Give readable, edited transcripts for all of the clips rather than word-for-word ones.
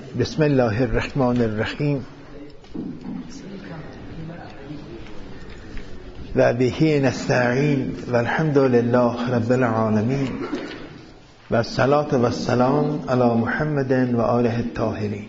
بسم الله الرحمن الرحیم و به نستعین و الحمد لله رب العالمین و الصلاة و السلام علی محمد و آله الطاهرین.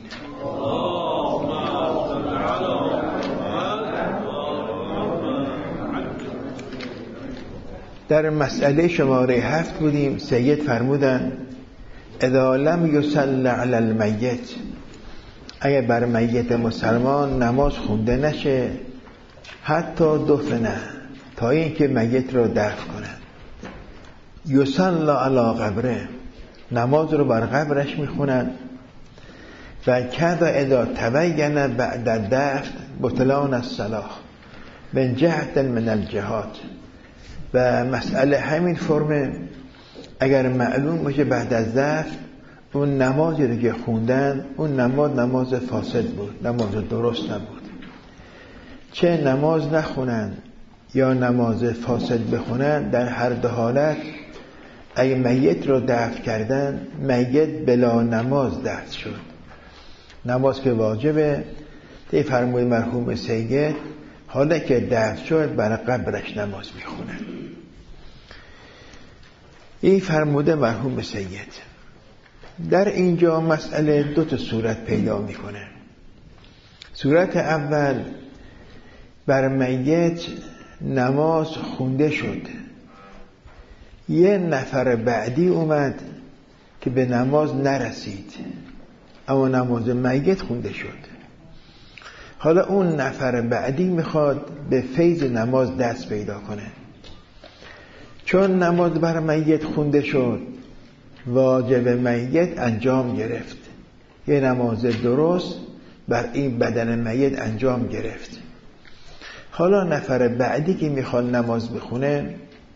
در مسئله شماره 7 بودیم. سید فرمودن اذا لم یصلی علی المیت، اگر بر میت مسلمان نماز خونده نشه حتی دفنه، تا اینکه میت رو دفن کنن. یصلی علی قبره، نماز رو بر قبرش میخونن. و کذا اذا تبین بعد الدفن بطلان الصلاة من جهت من الجهات. و مسئله همین فرمه، اگر معلوم باشه بعد از دفن اون نمازی رو که خوندن اون نماز فاسد بود، نماز درست نبود، چه نماز نخونن یا نماز فاسد بخونن، در هر دو حالت اگه میت رو دفن کردن میت بلا نماز دفن شد. نماز که واجبه، تی فرمود مرحوم سید حالا که دفن شد برای قبرش نماز میخونن. این فرموده مرحوم سید. در اینجا مسئله دو تا صورت پیدا میکنه. صورت اول، بر میت نماز خونده شد، یه نفر بعدی اومد که به نماز نرسید اما نماز میت خونده شد. حالا اون نفر بعدی میخواد به فیض نماز دست پیدا کنه. چون نماز بر میت خونده شد واجب میت انجام گرفت، یه نماز درست بر این بدن میت انجام گرفت. حالا نفر بعدی که میخواد نماز بخونه،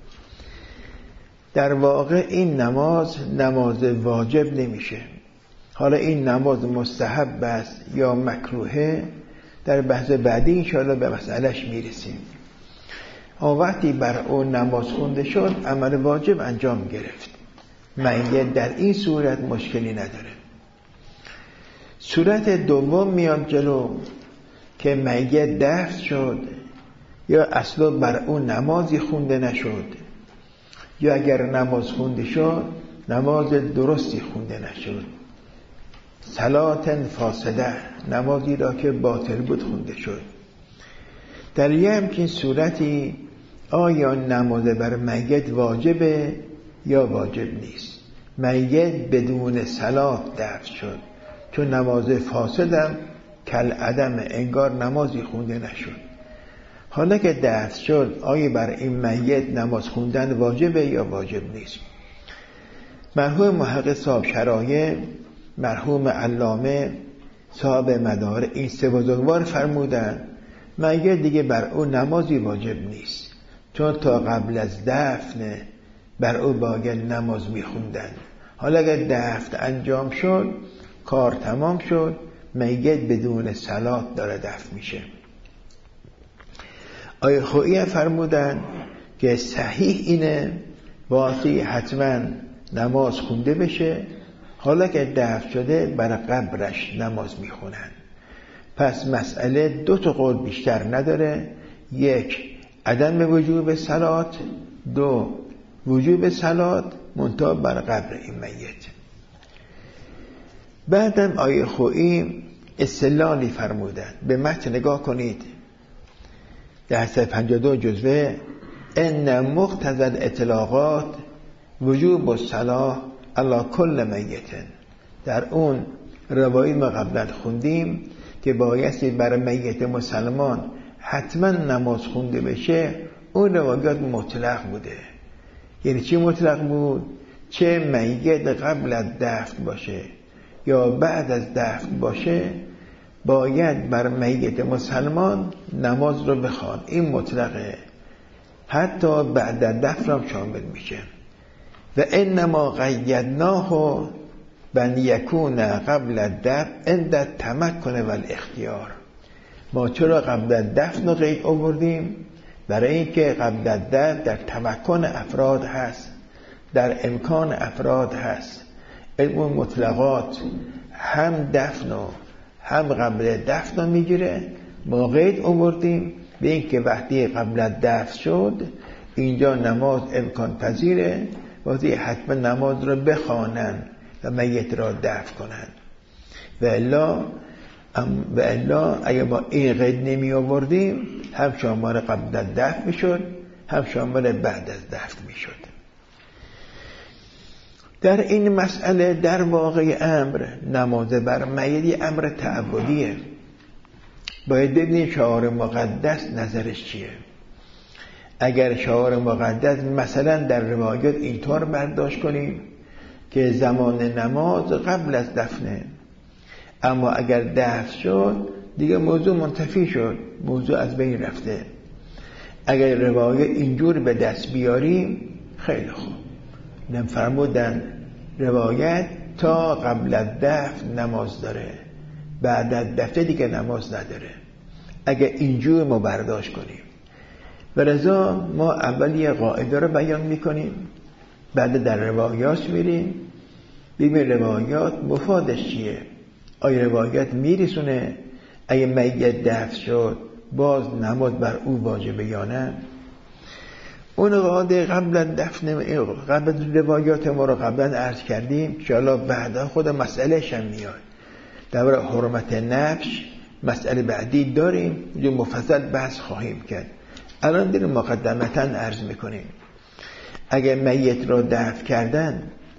در واقع این نماز واجب نمیشه. حالا این نماز مستحب است یا مکروهه، در بحث بعدی انشاءالله به مسئلهش میرسیم. وقتی بر اون نماز خونده شد عمل واجب انجام گرفت، میت در این صورت مشکلی نداره. صورت دوم میاد جلو که میت دفن شد یا اصلا بر اون نمازی خونده نشد، یا اگر نماز خونده شد نماز درستی خونده نشد، صلات فاسده، نمازی را که باطل بود خونده شد. در یه همچین صورتی آیا نماز بر میت واجبه یا واجب نیست؟ میت بدون صلات دفن شد، چون نماز فاسدم کل عدم، انگار نمازی خونده نشد. حالا که دفن شد آیا بر این میت نماز خوندن واجبه یا واجب نیست؟ مرحوم محقق صاحب شرایع، مرحوم علامه صاحب مدارک، این سه بزرگوار فرمودن میت دیگه بر او نمازی واجب نیست، چون تا قبل از دفن بر او باید نماز میخوندن. حالا اگر دفن انجام شد کار تمام شد، میت بدون صلات داره دفن میشه. آیه خویی فرمودن که صحیح اینه باقی حتما نماز خونده بشه، حالا که دفن شده بر قبرش نماز میخونن. پس مسئله دو تا قول بیشتر نداره، یک عدم وجوب صلات، دو وجوب صلات منتها بر قبر این میت. بعدم آیه خویی استدلالی فرمودن، به متن نگاه کنید در صفحه 52 جزوه ان مقتضی الاطلاقات وجوب الصلاة علی کل میت. در اون روایی ما قبلا خوندیم که بایستی بر میت مسلمان حتما نماز خونده بشه، اون روایات مطلق بوده. یعنی چی مطلق بود؟ چه میت قبل از دفن باشه یا بعد از دفن باشه باید بر میت مسلمان نماز رو بخوان، این مطلقه، حتی بعد از دفن هم شامل میشه. و انما قیدناه بن یکون قبل الدفن عند التمکن و الاختیار. ما چرا قبل الدفن رو قید آوردیم؟ برای اینکه قبل الدفن در تمکن افراد هست، در امکان افراد هست. علم مطلقات هم دفن و هم قبل دفن میگیره. ما قید آوردیم به این که وقتی قبل دفن شد اینجا نماز امکان پذیره، وقتی حتما نماز رو بخوانن و میت را دفن کنن. و الا اگه ما این قید نمی آوردیم هم شامل قبل از دفن میشد هم شامل بعد از دفن میشد. در این مسئله در واقع امر نماز بر میت امر تعبدیه. باید ببینیم شعار مقدس نظرش چیه. اگر شعار مقدس مثلا در روایات اینطور برداشت کنیم که زمان نماز قبل از دفنه، اما اگر دفن شد دیگه موضوع منتفی شد، موضوع از بین رفته. اگر روایات اینجور به دست بیاریم خیلی خوب. فرمودن روایت تا قبل از دفن نماز داره، بعد از دفن دیگه نماز نداره. اگر اینجور ما برداشت کنیم و رضا ما اول یه قاعده رو بیان میکنیم، بعد در روایات میریم ببینیم روایات مفادش چیه. آیا روایت میرسونه اگه میت دفن شد باز نماز بر او واجبه یا نه؟ اون قاعده قبل دفن قبل روایات ما رو قبلا عرض کردیم که حالا بعدا خود مسئله شم میاد. در حرمت نفس مسئله بعدی داریم، جو مفصل بحث خواهیم کرد. الان داریم مقدمتا عرض میکنیم اگه میت را دفن کردن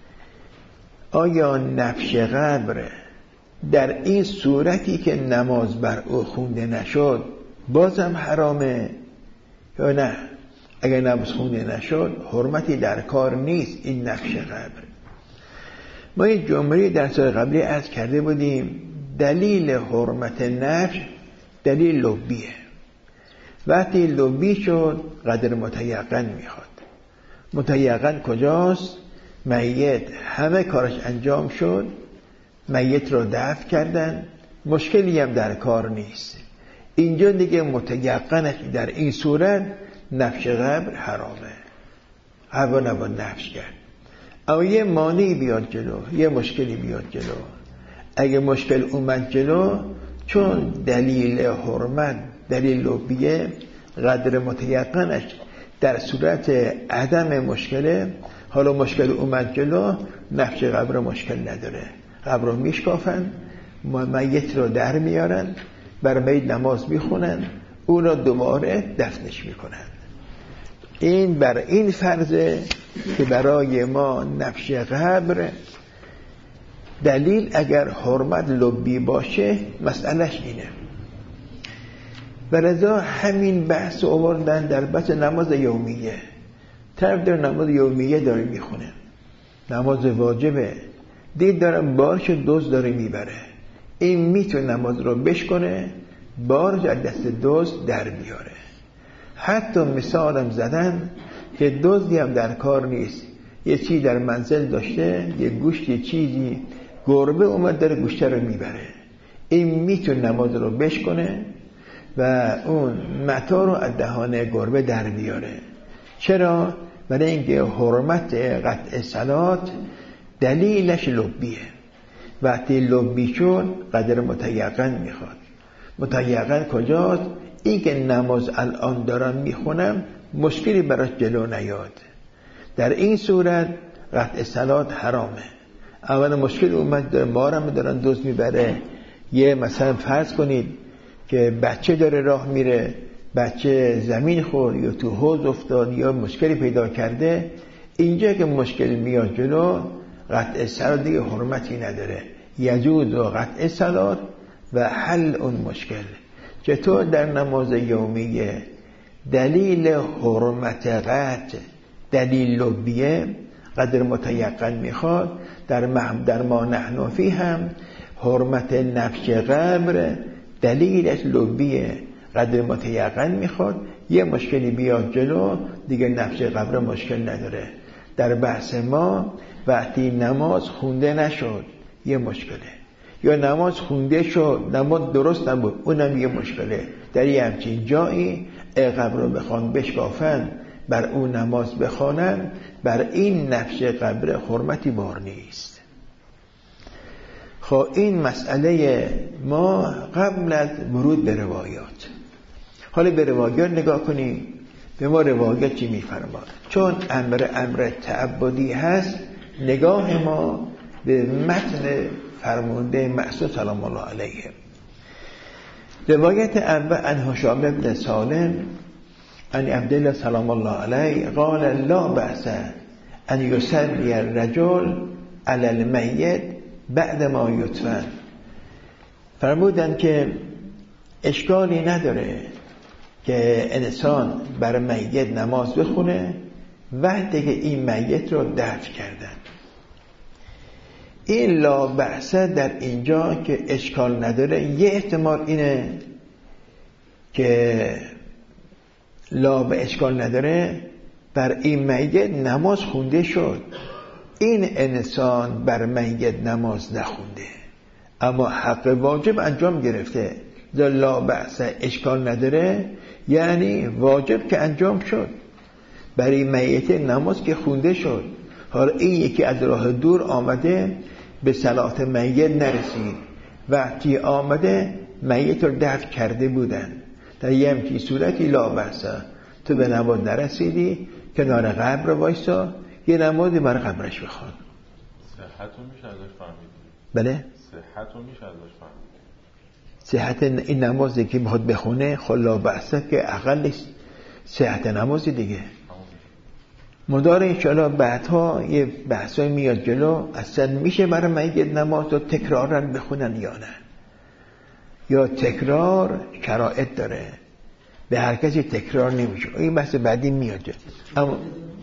آیا نفش قبر در این صورتی که نماز بر او خونده نشد بازم حرامه یا نه؟ اگر نماز خونده نشد حرمتی در کار نیست این نفش قبر. ما این جمله در سال قبلی عرض کرده بودیم دلیل حرمت نفش دلیل لبیه. وقتی لبی شد قدر متیقن میخواد. متیقن کجاست؟ میت همه کارش انجام شد، میت رو دفن کردن، مشکلی هم در کار نیست. اینجا دیگه متیقنش در این صورت نفش قبر حرامه، هوا نباید نفش کرد. اما یه مانعی بیاد جلو، یه مشکلی بیاد جلو. اگه مشکل اومد جلو چون دلیل حرمت دلیل لبیه قدر متیقنش در صورت عدم مشکله، حالا مشکل اومد جلو نفش قبر مشکل نداره، قبر رو میشکافن، میت رو در میارن، بر میت نماز میخونن، اون رو دوباره دفنش میکنن. این بر این فرضه که برای ما نفش قبر دلیل اگر حرمت لبی باشه مسئلهش اینه. و لذا همین بحث آوردن در بحث نماز یومیه. طرف در نماز یومیه داره میخونه، نماز واجبه، دید دارم بارش دوز داره میبره، این میتونه نماز رو بشکنه، بارش از دست دوز در بیاره. حتی مثالم زدن که دزدی هم در کار نیست، یه چیزی در منزل داشته، یه گوشت یه چیزی گربه اومد داره گوشت رو میبره، این میتونه نماز رو بشکنه و اون متا رو از دهان گربه در بیاره. چرا؟ برای اینکه حرمت قطع صلات دلیلش لبیه. وقتی لبی شد قدر متیقن میخواد. متیقن کجاست؟ این که نماز الان دارم میخونم مشکلی براش جلو نیاد، در این صورت قطع صلات حرامه. اول مشکل اومد داره مارم دارن دوز میبره، یه مثلا فرض کنید که بچه داره راه میره، بچه زمین خورد یا تو حوض افتاد یا مشکلی پیدا کرده، اینجا که مشکل میاد جلو قطع صلات دیگه حرمتی نداره، یجوز و قطع صلات و حل اون مشکل. چطور در نماز یومیه دلیل حرمت قطع دلیل لبیه قدر متیقن میخواد، در ما نحن فی هم حرمت نفش قبر دلیلش لبیه قدر متیقن میخواد، یه مشکلی بیاد جلو دیگه نفش قبر مشکل نداره. در بحث ما وقتی نماز خونده نشد یه مشکله، یا نماز خونده شد نماز درست نبود اونم یه مشکله. در یه همچین جایی قبر رو بخوان بشکافن بر اون نماز بخوانن، بر این نفش قبر حرمتی بار نیست. خب این مسئله ما قبل از ورود به روایات. حالا به روایات نگاه کنیم، به ما روایات چی میفرماد؟ چون امر تعبدی هست، نگاه ما به متن فرمانده معصوم سلام الله علیه. روایت اول عن هشام بن سالم عن عبدالله سلام الله علیه قال لا بأس ان يصلي الرجل علی المیت بعد ما یدفن. فرمودن که اشکالی نداره که انسان بر میت نماز بخونه وقتی که این میت رو دفن کردن. این لا بأس در اینجا که اشکال نداره، یه احتمال اینه که لا به اشکال نداره بر این میت نماز خونده شد، این انسان بر میت نماز نخونده اما حق واجب انجام گرفته. لا بأس اشکال نداره یعنی واجب که انجام شد، برای میت نماز که خونده شد. حالا این یکی از راه دور آمده به صلات میت نرسید، وقتی آمده میت رو دفن کرده بودن، در یه همچین صورتی لا بأس، تو به نماز نرسیدی کنار قبر وایسا یه نمازی برای قبرش بخوان. صحتو میشه ازش فهمید؟ بله؟ صحتو میشه ازش فهمید؟ صحت این نمازی که میخواد بخونه خب لا بأس که اقل صحت نمازی دیگه. مدار انشاءالله بعدها یه بحثای میاد جلو، اصلا میشه برای میت نماز رو تکرارا بخونن یا نه، یا تکرار شرایط داره، به هر کسی تکرار نمیشه. این بحث بعدی میاد جلو. اما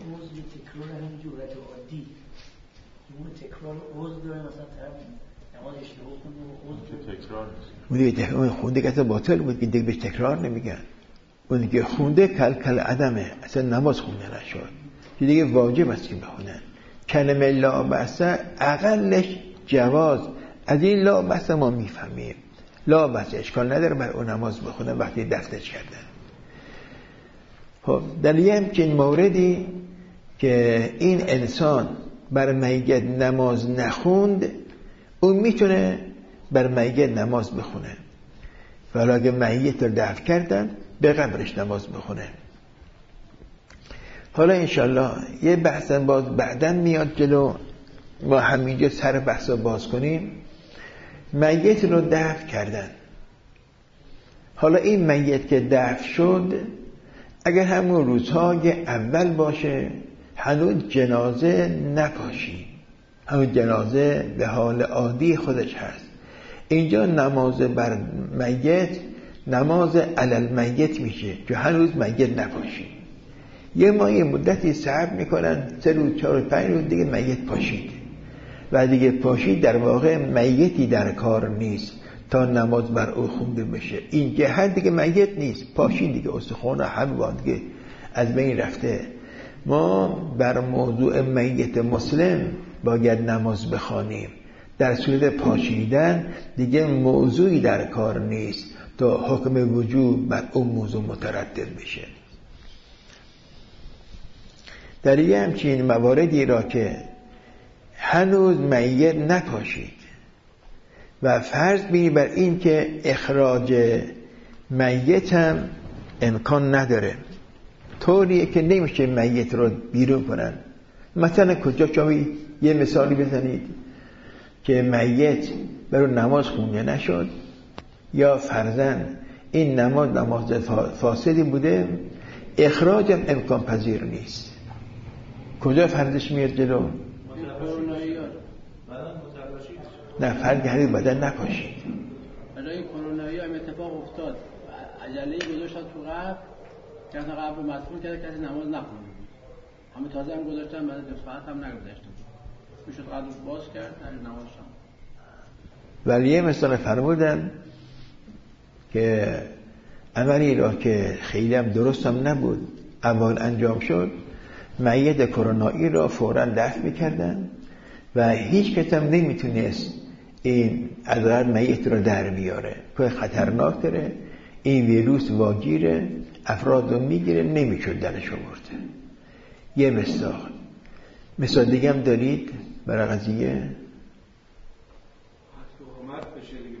اون خونده که اصلا باطل بود که دیگه بهش تکرار نمیگن، اون که خونده کل عدمه، اصلا نماز خونده نشد، دیگه واجب است که بخونن. کلمه لا بأس اقلش جواز، از این لا بأس ما میفهمیم لا بأس اشکال نداره بر اون نماز بخونن وقتی دفترش کردن. خب در یه همچین موردی که این انسان بر میت نماز نخوند، اون میتونه بر میت نماز بخونه، ولی اگه میت رو دفن کردن به قبرش نماز بخونه. حالا انشالله یه بحثا باز بعدن میاد جلو، ما همینجا سر بحثا باز کنیم. میت رو دفن کردن، حالا این میت که دفن شد اگر همون روزهای اول باشه هنوز جنازه نپاشی، همون جنازه به حال عادی خودش هست، اینجا نماز بر میت نماز علی المیت میشه که هنوز میت نپاشی. یه مدتی صبر میکنن 3 روز 4 روز 5 روز دیگه میت پاشید و دیگه پاشید در واقع میتی در کار نیست تا نماز بر او خونده بشه، این جهت دیگه میت نیست، پاشید دیگه، استخوان همه دیگه از بین رفته. ما بر موضوع میت مسلم باید نماز بخوانیم، در صورت پاشیدن دیگه موضوعی در کار نیست تا حکم وجوب بر اون موضوع متردد بشه. در یه همچین مواردی را که هنوز میت نپاشید و فرض بینی بر این که اخراج میت هم امکان نداره، طوریه که نمیشه میت رو بیرون کنن. مثلا کجا شما یه مثالی بزنید که میت برای نماز خونده نشد یا فرضاً این نماز فاسدی بوده، اخراجم امکان پذیر نیست. کجا فرضش میاد جلو؟ نه فرض هنوز بدن نپاشید. برای کرونایی هم اتفاق افتاد، عجله گذاشتن تو قبر، کسی قبر رو مدفون کرده، کسی نماز نخونده، همه تازه هم گذاشتن، بعد 2 ساعت هم نگذاشتن، میشد قبر باز کرد در نماز شام. ولی یه مثال فرمودن که عملی را که خیلی هم درست هم نبود اول انجام شد، میت کرونایی را فوراً دفن میکردن و هیچ کس هم نمیتونست این از میت را در بیاره که خطرناک داره، این ویروس واگیره، افراد رو میگیره، نمیشد درش آورده. یه مثال دیگه هم دارید برای قضیه؟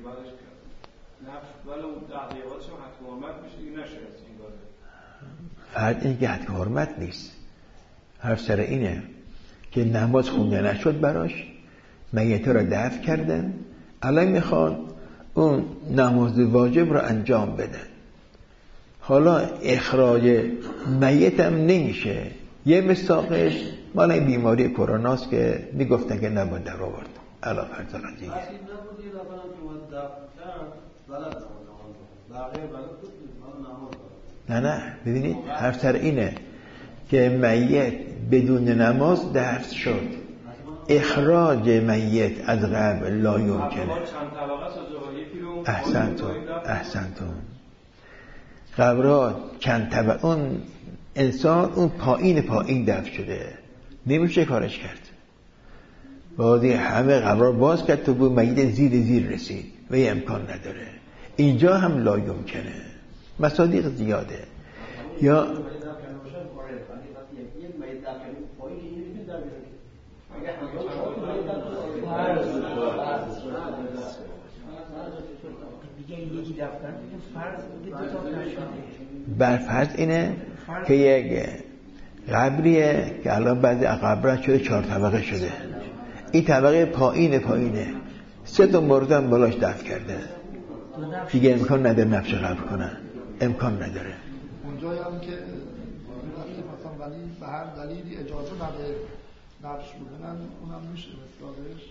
بعدش نفس ولی اون تحقیقاتش هم حد حرمت میشه دیگه نشه این کاره. فرد این که حد حرمت نیست، حرف سر اینه که نماز خونده نشد براش، میت را دفن کردن، الان میخوان اون نماز واجب را انجام بدن. حالا اخراج میت هم نمیشه. یه مساقش مال این بیماری کروناست که میگفتن که نباید در آورد. الان فرض قضیه نه ببینید حرف سر اینه که میت بدون نماز دفن شد، اخراج میت از قبر لا یمکنه. احسنتون قبرات چند طبقه، اون انسان اون پایین دفن شده، نمیشه کارش کرد. بعضی همه قبرها باز کرد تو بود میت زیر رسید و یه امکان نداره. اینجا هم لا یمکنه، مصادیق زیاده. یا بر فرض اینه که یک قبریه که الان بعضی قبرها شده 4 طبقه شده، این طبقه پایینه 3 تا مرده هم بالاش دفن کرده، دیگه امکان نداره نفش قبر کنن، امکان نداره. اونجا هم که مثلا ولی به هر دلیلی اجازه نده نفش بودن اونم میشه مثالش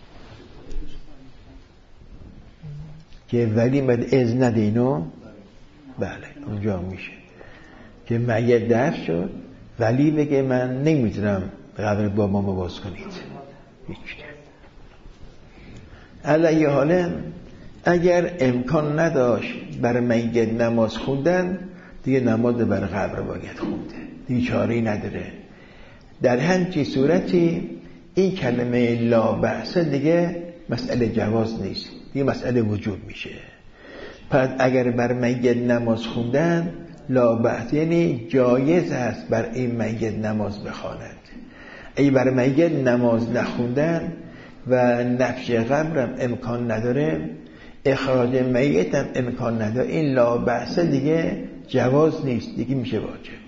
که ولی مد از نده اینو، بله اونجا میشه که میت دفن شد ولی بگه من نمیتونم قبر بابامو باز کنید. هیچ علیه حالا اگر امکان نداشت برای میت نماز خوندن، دیگه نماز بر قبر باید خونده، دیگه چاره‌ای نداره. در همچین صورتی این کلمه لا بأس دیگه مسئله جواز نیست، دیگه مسئله وجوب میشه. پس اگر بر میت نماز خوندن لا بأس یعنی جایز است بر این میت نماز بخواند. اگه بر میت نماز نخوندن و نفش قبرم امکان نداره، اخراج میت هم امکان نداره، این لا بأس دیگه جواز نیست، دیگه میشه واجب.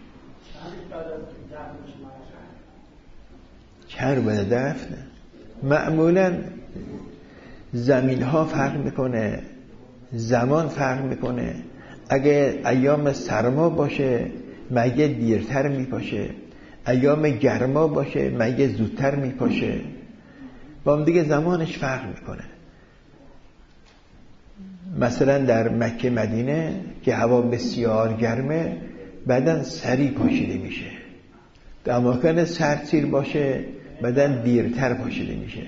چهار بعد دفن معمولا زمین ها فرق میکنه، زمان فرق میکنه. اگه ایام سرما باشه میت دیرتر میپاشه، ایام گرما باشه میت زودتر میپاشه، با هم دیگه زمانش فرق میکنه. مثلا در مکه مدینه که هوا بسیار گرمه بدن سریع پاشیده میشه، در اماکن سردسیر باشه بدن دیرتر پاشیده میشه.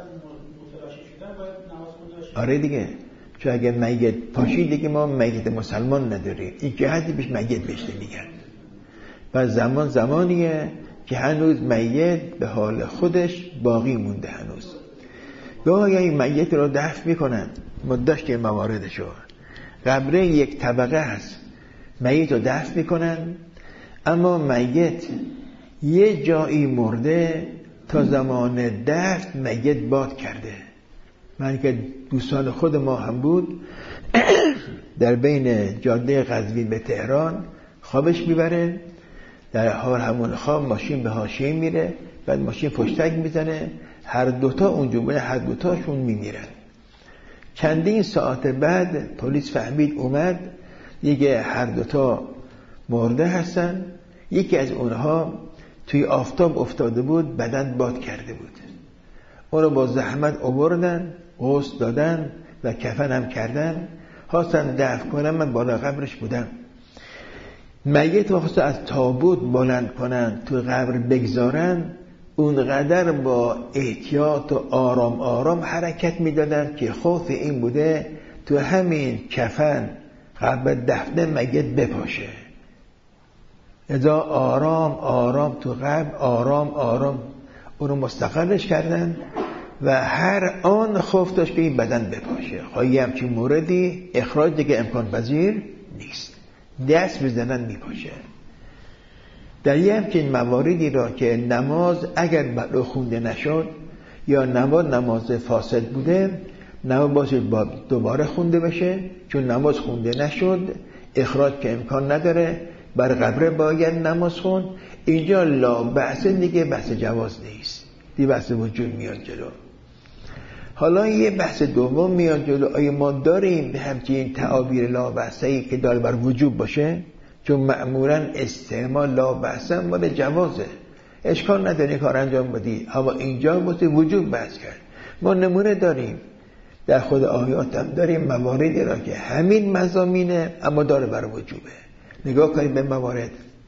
آره دیگه، چون اگه میت پاشیده که ما میت مسلمان نداریم، این جهتی بهش میت بشته میگن. و زمان زمانیه که هنوز میت به حال خودش باقی مونده هنوز. گاهی این میت رو دفن میکنن، ما داشتیم مواردشو. قبره یک طبقه هست، میت رو دفن میکنن، اما میت یه جایی مرده تا زمان دفن میت باد کرده. من که دوستان خود ما هم بود در بین جاده قزوین به تهران خوابش میبره، در حال همون خواب ماشین به حاشیه میره، بعد ماشین پشتک میزنه، هر دوتا اونجا بونه، هر دوتاشون میمیرن. چندین ساعت بعد پلیس فهمید، اومد دیگه هر دوتا مرده هستن. یکی از اونها توی آفتاب افتاده بود، بدن باد کرده بود. اون رو با زحمت آوردن، غسل دادن و کفن هم کردن، خواستن دفن کنن. من بالا قبرش بودم. میت رو خواستن از تابوت بلند کنن تو قبر بگذارن، اونقدر با احتیاط و آرام آرام حرکت میدادن که خوف این بوده تو همین کفن قبل دفن میت بپاشه. ازا آرام آرام تو قبر آرام آرام اون رو مستقرش کردن و هر آن خوف داشت که این بدن بپاشه. خواهی همچین موردی اخراج دیگه امکان پذیر نیست، دست بزنن میپاشه. در یه همچین مواردی را که نماز اگر بعد خونده نشد یا نماز فاسد بوده، نماز باید دوباره خونده بشه، چون نماز خونده نشد، اخراج که امکان نداره، بر قبره باید نماز خون. اینجا لا بحث دیگه بحث جواز نیست، دیگه بحث وجود میاد جلو. حالا یه بحث دوم میاد جلو، آیا ما داریم به همچین تعابیر لا بحثی که داره بر وجوب باشه؟ چون معمولا استعمال لا بحث مال جوازه، اشکال نداره کار انجام بدی، اما اینجا باید وجوب بحث کرد. ما نمونه داریم در خود آیات هم داریم مواردی را که همین مضامینه اما داره بر وجوبه. نگاه کنید به موارد.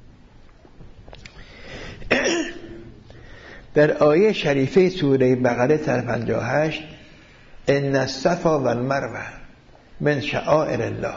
در آیه شریفه سوره بقره سر 58 ان الصفا و المروه من شعائر الله،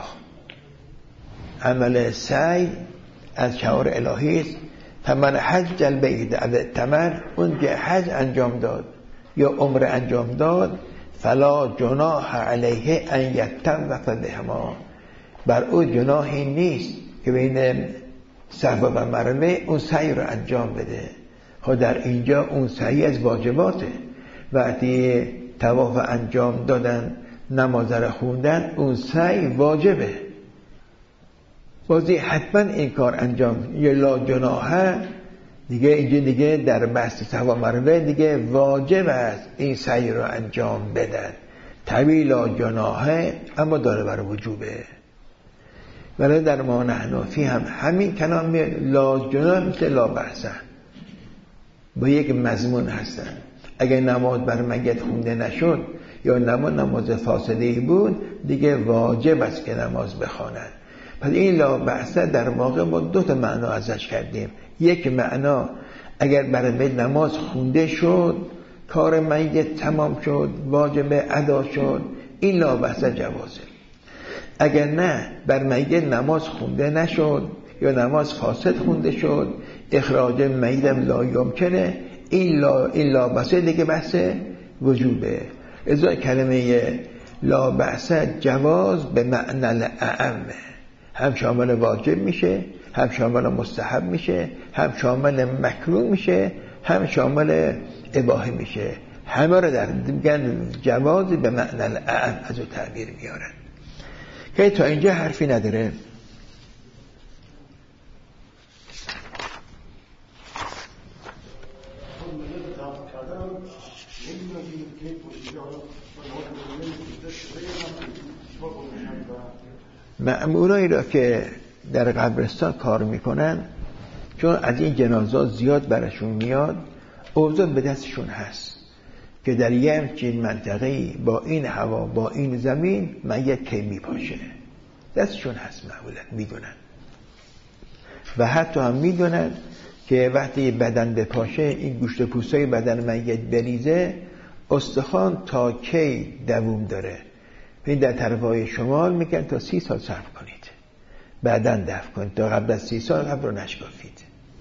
عمل سعی از شعائر الهی است. فمن حج البیت او اعتمر، اون که حج انجام داد یا عمره انجام داد، فلا جناح علیه ان یطوف بهما، بر او جناحی نیست که بین صفا و مروه اون سعی رو انجام بده. خب در اینجا اون سعی از واجباته، وقتی طواف انجام دادن، نماز رو خوندن، اون سعی واجبه، بازی حتما این کار انجام. یا لا جناح دیگه، اینجا دیگه در بحث صفا مروه دیگه واجب است این سعی رو انجام بدن. طویل لا جناح اما داره بر وجوبه. ولی در ما نحنفی هم همین کلام لا جناح مثل لا بحثه، با یک مضمون هستن. اگر نماز بر میت خونده نشد یا نماز فاسده بود، دیگه واجب است که نماز بخواند. پس این لا بحثه در واقع ما دو تا معنا ازش کردیم. یک معنا اگر بر میت نماز خونده شد، کار میت تمام شد، واجب ادا شد، این لا بحثه جوازه. اگر نه بر میت نماز خونده نشد یا نماز فاسد خونده شد، اخراج میت لا یمکنه، این لا بحثه دیگه بحث وجوبه. ازای کلمه لا بحثه جواز به معنی الاعمه، هم شامل واجب میشه، هم شامل مستحب میشه، هم شامل مکروه میشه، هم شامل اباحه میشه. همه رو در میگن جواز به معنی الاعم از او تعبیر میارن. که تا اینجا حرفی نداره. مأمورایی را که در قبرستان کار میکنن، چون از این جنازات زیاد برشون میاد، اوضاع به دستشون هست که در یه همچین منطقه‌ای با این هوا، با این زمین، میت کی میپاشه، دستشون هست، معمولا میدونن. و حتی هم میدونن که وقتی بدن بپاشه، این گوشت پوستای بدن میت بریزه، استخوان تا کی دوام داره. این در طرفای شمال میگن تا 30 سال صبر کنید، بعدن دفن کنید، تا قبل از 30 سال قبل رو نشکافید.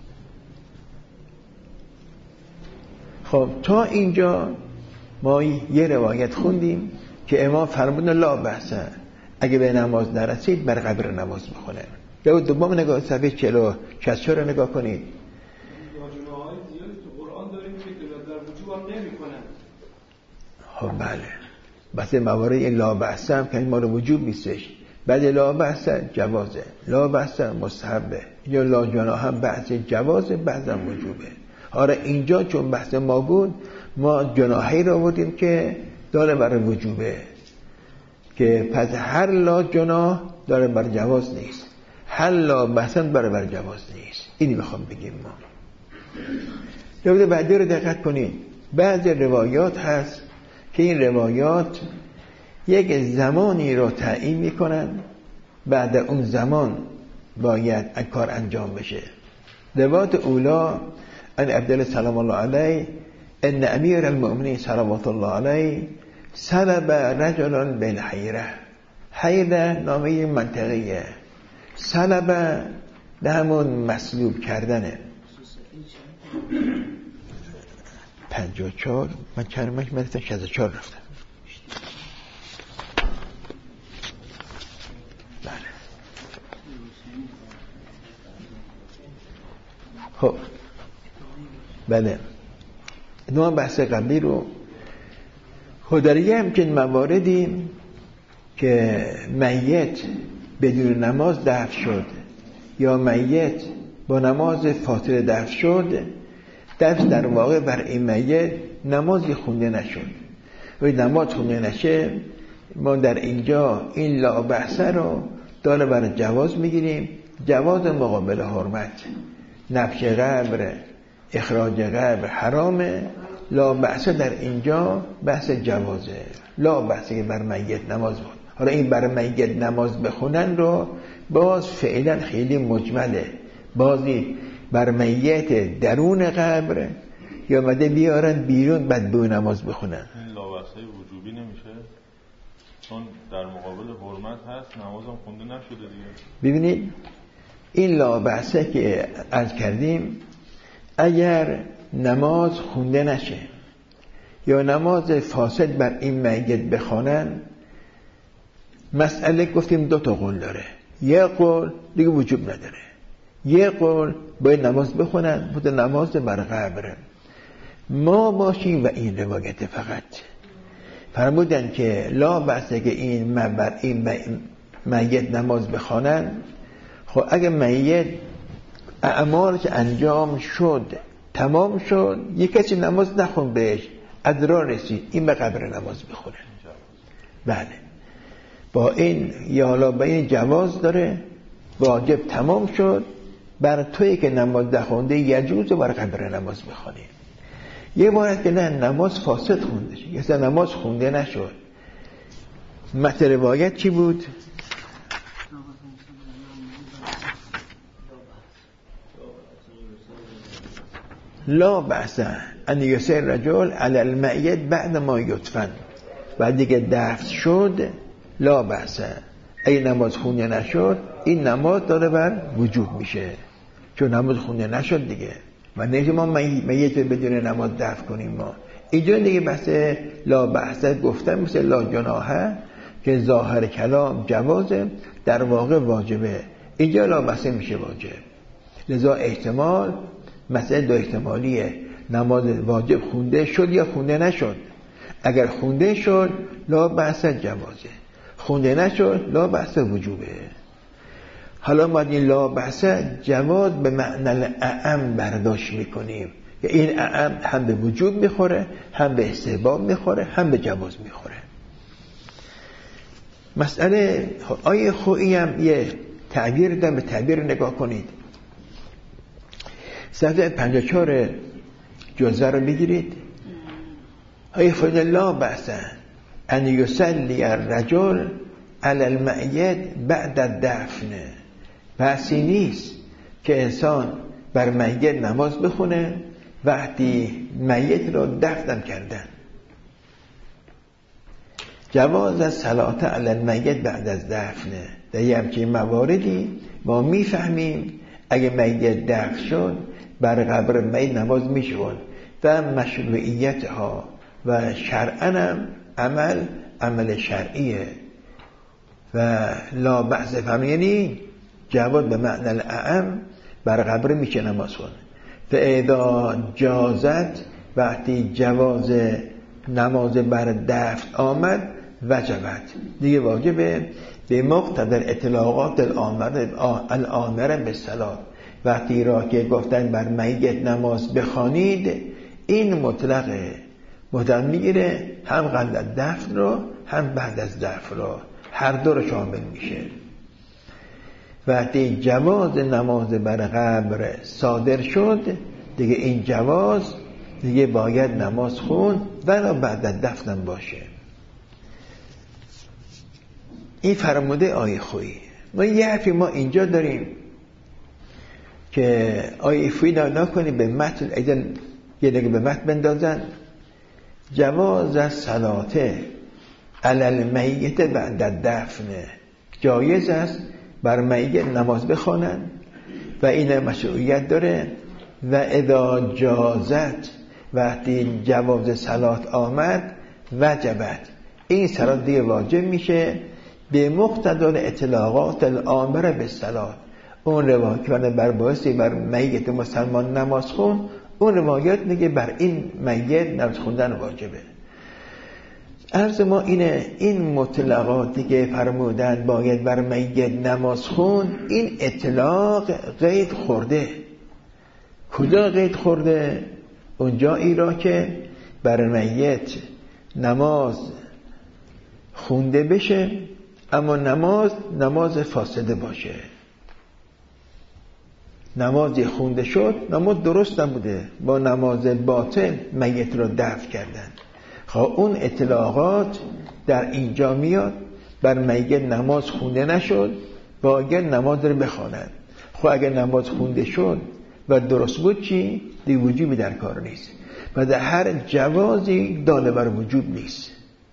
خب تا اینجا ما یه روایت خوندیم که امام فرمودن لا بحثه، اگه به نماز نرسید بر قبر نماز بخونه. به دوم نگاه صفحه 64 رو نگاه کنید. واجب‌های زیادی تو قرآن داریم که در وجوب هم نمی‌کنن. خب بله، بس موارد این لا بحثه هم که ما رو وجوب نیستش. بعد لا بحثه جوازه، لا بحثه مستحبه، یا لا جناح هم بحث جوازه، بعضا وجوبه. آره اینجا چون بحث ما بود، ما جناحی رو آوردیم که داره بر وجوبه، که پس هر لا جناح داره بر جواز نیست، هر لا بحثا داره بر جواز نیست. اینی میخوام بگیم. ما روایت بعدی رو دقت کنید. بعضی روایات هست که این روایات یک زمانی رو تعیین میکنن، بعد اون زمان باید کار انجام بشه. روایت اولا ان عبدالله سلام الله علیه ان امیر المؤمنین صلوات الله علیه سلب رجلا بالحیره. حیره نامه منطقیه، سلب به همون مسلوب کردنه. 54 من چرمش مدرسه 64 رفتم. بله خب بله، نوع بحث قبلی رو در یه همچین مواردی که میت بدون نماز دفن شد یا میت با نماز فاصله دفن شد، دفن در واقع بر این میت نمازی خونده نشد و نماز خونده نشه، ما در اینجا این لا بحثه رو داره بر جواز میگیریم. جواز مقابل حرمت، نبش قبر، اخراج قبر حرامه، لا بحثه در اینجا بحث جوازه، لا بحثه که بر میت نماز بخونن. حالا این بر میت نماز بخونن رو باز فعلا خیلی مجمله، بازی بر میت درون قبر یا مده بیارن بیرون بعد به نماز بخونن. این لا بحثه وجوبی نمیشه چون در مقابل حرمت هست، نمازم خونده نشده دیگه. ببینید این لا بحثه که عرض کردیم، اگر نماز خونده نشه یا نماز فاسد بر این میت بخونن، مسئله گفتیم دو تا قول داره. یه قول دیگه وجوب نداره، یه قول باید نماز بخونن، بود نماز بر قبر. ما باشیم و این روایت فقط فرمودن که لا بحثه که این بر این میت نماز بخونن. خب اگه میت اعمالش انجام شد تمام شد، یک کسی نماز نخون بهش، از راه رسید، این به قبر نماز بخونه. بله با این یا حالا با این جواز داره، واجب تمام شد، بر توی که نماز نخونده یجوز بر قبر نماز بخونه. یه بار که نه نماز فاسد خونده شد، یا نماز خونده نشد، متن روایت چی بود؟ لا بأس ان یسر رجل علی المیت بعد ما یدفن، بعد دیگه دفن شد لا بأس، اگه نماز خونده نشد این نماز داره بر وجوب میشه، چون نماز خونده نشد دیگه و نه ما میت بدون نماز دفن کنیم. ما اینجا دیگه بحث لا بأس گفتن مثل لا جناحه که ظاهر کلام جوازه، در واقع واجبه. اینجا لا بأس میشه واجب. لذا احتمال مسئله دو احتمالیه، نماز واجب خونده شد یا خونده نشد. اگر خونده شد لا بأس جوازه، خونده نشد لا بأس وجوبه. حالا ما این لا بأس جواز به معنی اعم برداشت میکنیم، که این اعم هم به وجوب میخوره، هم به استحباب میخوره، هم به جواز میخوره. مسئله آیه خویی هم یه تعبیر دارم، به تعبیر نگاه کنید. صفحه 54 جزء رو بگیرید. آیه خویی لا بأس ان یصلی الرجل علی المیت بعد الدفن، بحثی نیست که انسان بر میت نماز بخونه وقتی میت رو دفن کردن. جواز الصلاة علی المیت بعد از دفن، در یه همچین مواردی ما میفهمیم اگه میت دفن شد بر قبر میت نماز میشون و مشروعیتها و شرعاً هم عمل شرعیه و لا بأس فهم، یعنی جواز به معنی الاعم بر قبر میشه نماز خون. فاذا جازت، وقتی جواز نماز بر دفن آمد وجبت، دیگه واجبه. به مقتضی اطلاقات الامر بالصلاة، وقتی را که گفتن بر میت نماز بخوانید این مطلقه، مطلق میگیره هم قبل از دفن رو هم بعد از دفن رو، هر دو رو شامل میشه. وقتی جواز نماز بر قبر صادر شد دیگه این جواز دیگه باید نماز خون ولی بعد از دفن باشه. این فرموده آیه خویی. ما یه حرفی ما اینجا داریم که آیه خویی نکنی به متن ایدن یه دیگه به متن بندازن. جواز الصلاة علی المیت بعد الدفن، جایز است بر میت نماز بخوانن و این مشروعیت داره. و اذا جازت، وقتی جواز صلات آمد وجبت، این صلات دیگه واجب میشه به مقتضی اطلاقات الامر بالصلاة. اون روایت که بر باعثی بر میت مسلمان نماز خون، اون روایت میگه بر این میت نماز خوندن واجبه. عرض ما اینه، این مطلقاتی که فرمودن باید بر میت نماز خون، این اطلاق قید خورده. کجا قید خورده؟ اونجایی را که بر میت نماز خونده بشه اما نماز فاسده باشه. نمازی خونده شد، نماز درست نبوده، با نماز باطل میت را دفن کردن. خب اون اطلاقات در اینجا میاد، بر میت نماز خونده نشد، باید نماز رو بخوانند. خب اگر نماز خونده شد و درست بود چی؟ دیگه وجوبی در کار نیست و در هر جوازی داله بر وجوب نیست.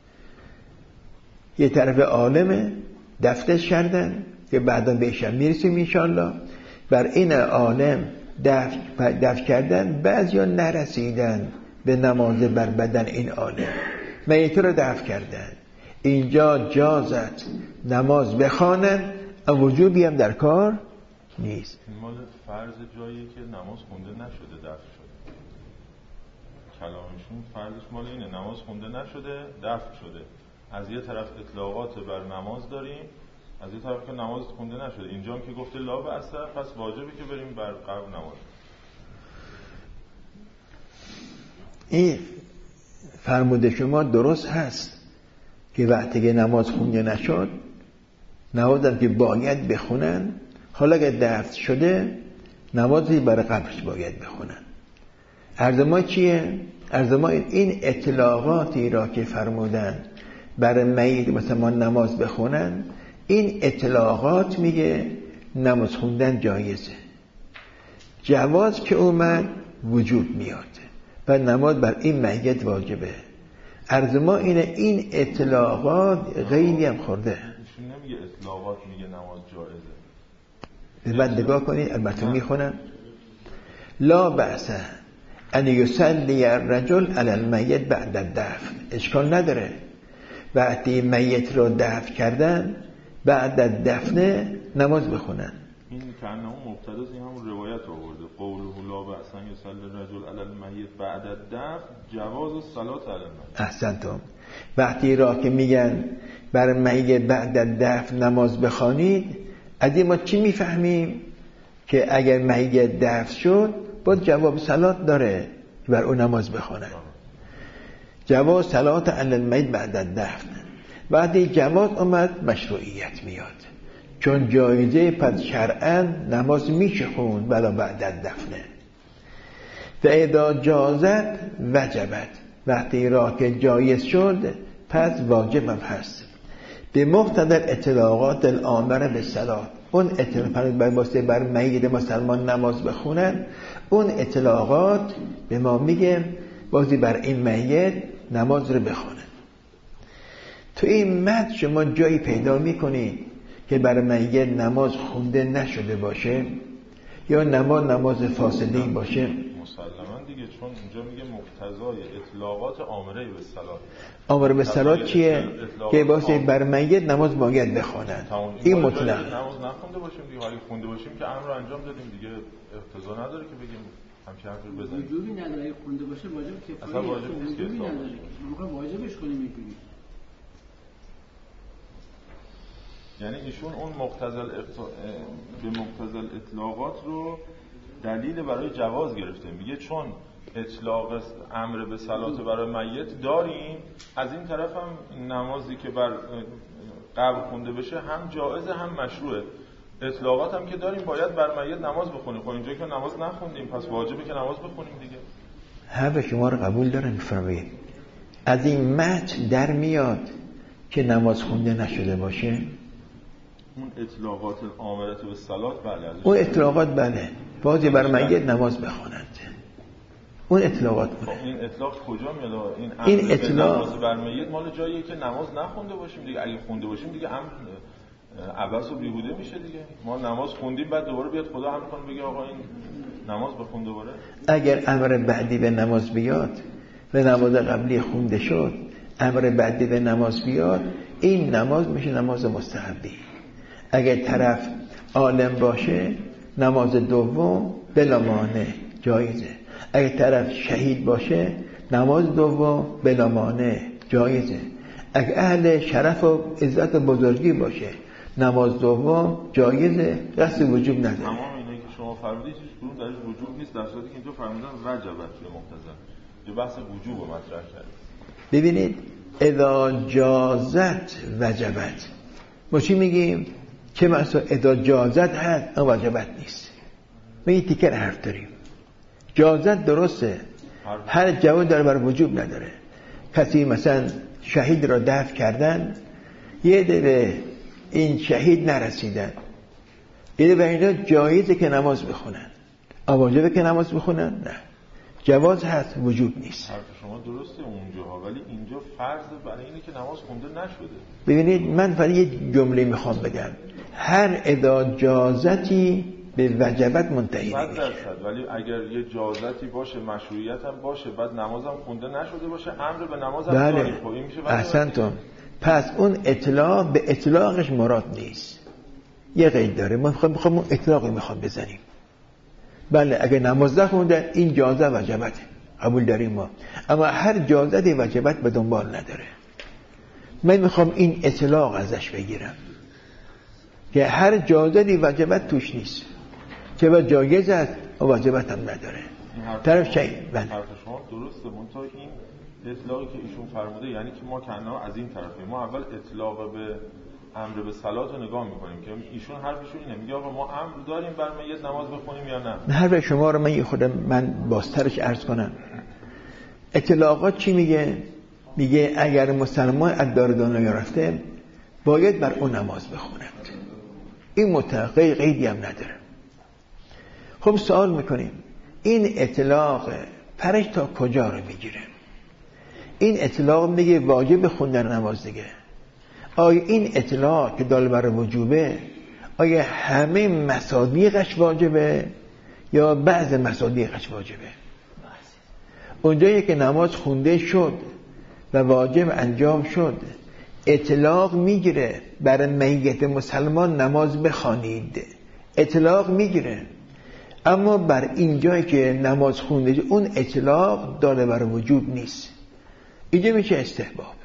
یه طرف عالم دفترش کردن که بعدا بهش میرسیم انشالله. بر این عالم دفع کردن، بعضیا نرسیدن به نماز بر بدن این عالم، میت رو دفع کردن. اینجا جازت نماز بخوانن، وجوبی هم در کار نیست. این مال فرض جایی که نماز خونده نشده دفع شده. کلامشون فرضش مال اینه، نماز خونده نشده دفع شده. از یه طرف اطلاقات بر نماز داریم، از یه طرف که نماز خونده نشده. اینجا هم که گفته لا بأس، پس واجبه که بریم بر قبل نماز. این فرموده شما درست هست که وقتی که نماز خونده نشد، نمازم که باید بخونن، حالا که دفع شده نمازی برای قبلش باید بخونن. عرض ما چیه؟ عرض ما این اطلاقاتی را که فرمودن برای میت مثلا ما نماز بخونن، این اطلاقات میگه نماز خوندن جایزه. جواز که اومد وجوب میاد و نماز بر این میت واجبه. عرض ما اینه، این اطلاقات غیبی هم خورده. ایشون نمیگه اطلاقات، میگه نماز جایزه. به بعد نگاه کنید، البته میخونم لا بأس ان یصلی الرجل علی المیت بعد الدفن. اشکال نداره وقتی میت رو دفن کردن بعد از دفن نماز بخونن. این که انه مبتدا این همون روایت آورده، قوله لا بأس ان یصلی الرجل علی المیت بعد الدفن جواز الصلاة علی المیت. احسنتم. وقتی را که میگن بر میت بعد از دفن نماز بخوانید، از این ما چی میفهمیم؟ که اگر میت دفن شد باید جواب صلات داره بر اون نماز بخونن. جواز صلات علی المیت بعد الدفن. بعدی جواز اومد مشروعیت میاد، چون جایزه پس شرعاً نماز میشه خوند بلا بعد الدفن. فاذا جازت وجبت. وقتی را که جایز شد پس واجب هم هست. به مقتضی اطلاقات الامر بالصلاة. اون اطلاقات بر میت مسلمان نماز بخونن، اون اطلاقات به ما میگه بازی بر این میت نماز رو بخونن. تو این متن شما جایی پیدا میکنید که بر میت نماز خونده نشده باشه یا نماز فاسده باشه؟ مسلما دیگه، چون اینجا میگه مقتضای اطلاقات آمره به صلات. آمره به صلات چیه؟ که واسه بر میت نماز باید بخونن. این مطلق. نماز نخونده باشیم دیگه، حالی خونده باشیم که امر رو انجام دادیم دیگه، اقتضا نداره که بگیم همچین حرفی رو بزنیم. وجوبی نداره خونده باشه، واجب کفایه. اصلا واجب نیست که نداره. ما واجبش کنیم اینجوری. یعنی ایشون اون به مقتضی اطلاقات رو دلیل برای جواز گرفته. میگه چون اطلاق امر به صلات برای میت داریم، از این طرف هم نمازی که بر قبر خونده بشه هم جائزه هم مشروعه. اطلاقات هم که داریم باید بر میت نماز بخونیم. خب اینجا که نماز نخوندیم پس واجبه که نماز بخونیم دیگه. حرف شما رو قبول دارم فرمایید. از این متن در میاد که نماز خونده نشده باشه. اون اطلاقات آمرت به صلات بله. اون اطلاقات بله. بازی بر میت نماز بخونند. اون اطلاقات بله. این اطلاق کجا میاد؟ این اطلاق نماز بر میت مال جاییه که نماز نخونده باشیم دیگه. اگه خونده باشیم دیگه امر عبث و بیهوده میشه دیگه. ما نماز خوندیم بعد دوباره بیاد خدا امر کنه بگه آقا این نماز بخون دوباره. اگر امر بعدی به نماز بیاد و نماز قبلی خونده شد، امر بعدی به نماز بیاد، این نماز میشه نماز مستحبی. اگر طرف عالم باشه نماز دوم بلا مانع جایزه. اگر طرف شهید باشه نماز دوم بلا مانع جایزه. اگه اهل شرف و عزت و بزرگی باشه نماز دوم جایزه، قصد وجوب نداره. تمام اینایی که شما فرمودید هیچ کدوم درش وجوب نیست، در صورتی که اینجا فرمودن وجبت به مقتضا، یه بحث وجوب رو مطرح کرد. ببینید اذا جازت وجبت، ما چی میگیم؟ چه مثلا اذا جازت هست اما وجبت نیست. ما یه تیکر حرف داریم، جازت درسته، هر جواز داره بر وجوب نداره. کسی مثلا شهید را دفن کردن، یه ده به این شهید نرسیدن، یه ده به اینجا جایزه که نماز بخونن، واجبه که نماز بخونن؟ نه، جواز هست وجوب نیست. حرف شما درسته اونجاها، ولی اینجا فرض برای اینه که نماز خونده نشده. ببینید من فقط یه جمله میخوام بگم، هر اذا جازتی به وجبت منتهی میشه. ولی اگر یه جازتی باشه، مشروعیت هم باشه، بعد نمازم خونده نشده باشه، امر به نماز هم داریم. خب این میشه احسنتون. پس اون اطلاق به اطلاقش مراد نیست، یه قید داره. ما میخوام اون اطلاقی میخوام بزنیم. بله اگه نماز نخونده این جازه وجبت قبول داریم ما، اما هر جازه وجبت به دنبال نداره. من میخوام این اطلاق ازش بگیرم که هر جازه وجبت توش نیست، چه با جایز است و واجبت هم نداره. طرف شيء حرف شما درسته، منتها این اطلاقی که ایشون فرموده یعنی که ما کنار از این طرفه، ما اول اطلاق به امر به صلات رو نگاه میکنیم که ایشون حرفشون اینه، میگه آقا ما امر داریم بر میت نماز بخونیم یا نه. حرف شما رو من بازترش عرض کنم. اطلاقات چی میگه؟ میگه اگر مسلمان از دار دنیا رفته باید بر اون نماز بخوند. این مطلق، قیدی هم نداره. خب سوال میکنیم این اطلاق پرش تا کجا رو میگیره؟ این اطلاق میگه واجب خوندن نماز دیگه. آیا این اطلاق که دال بر وجوبه، آیا همه مصادیقش واجبه یا بعض مصادیقش واجبه؟ اونجایی که نماز خونده شد و واجب انجام شد، اطلاق میگیره برای میت مسلمان نماز بخوانید، اطلاق میگیره. اما بر این جایی که نماز خونده شد اون اطلاق داده بر وجوب نیست، اینجا میشه استحباب.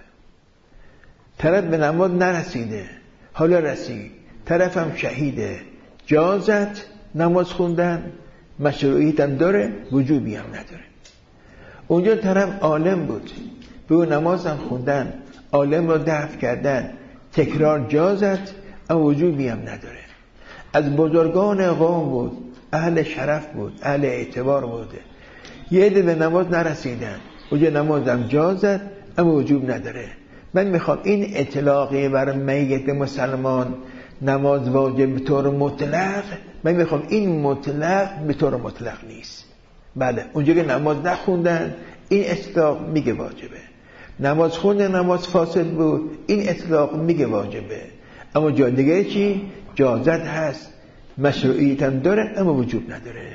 طرف به نماز نرسیده، حالا رسید، طرف هم شهیده، جازت نماز خوندن، مشروعیت هم داره، وجوبی هم نداره. اونجا طرف عالم بود، به اون نماز هم خوندن، عالم رو دفع کردن، تکرار جازت اما وجوبی هم نداره. از بزرگان قوم بود، اهل شرف بود، اهل اعتبار بود، یه عده به نماز نرسیدن، اونجا نماز هم جازت اما وجوب نداره. من میخوام این اطلاقی بر میت مسلمان نماز واجب به طور مطلق، من میخوام این مطلق به طور مطلق نیست. بله اونجا که نماز نخوندن این اطلاق میگه واجبه، نماز خوندن نماز فاسد بود این اطلاق میگه واجبه، اما جای دیگه چی؟ جازت هست، مشروعیت هم داره اما وجوب نداره.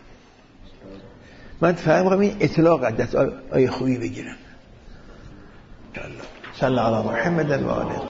من فهمم این اطلاق از دست آیه خوبی بگیرم. صلی الله علی محمد و آله.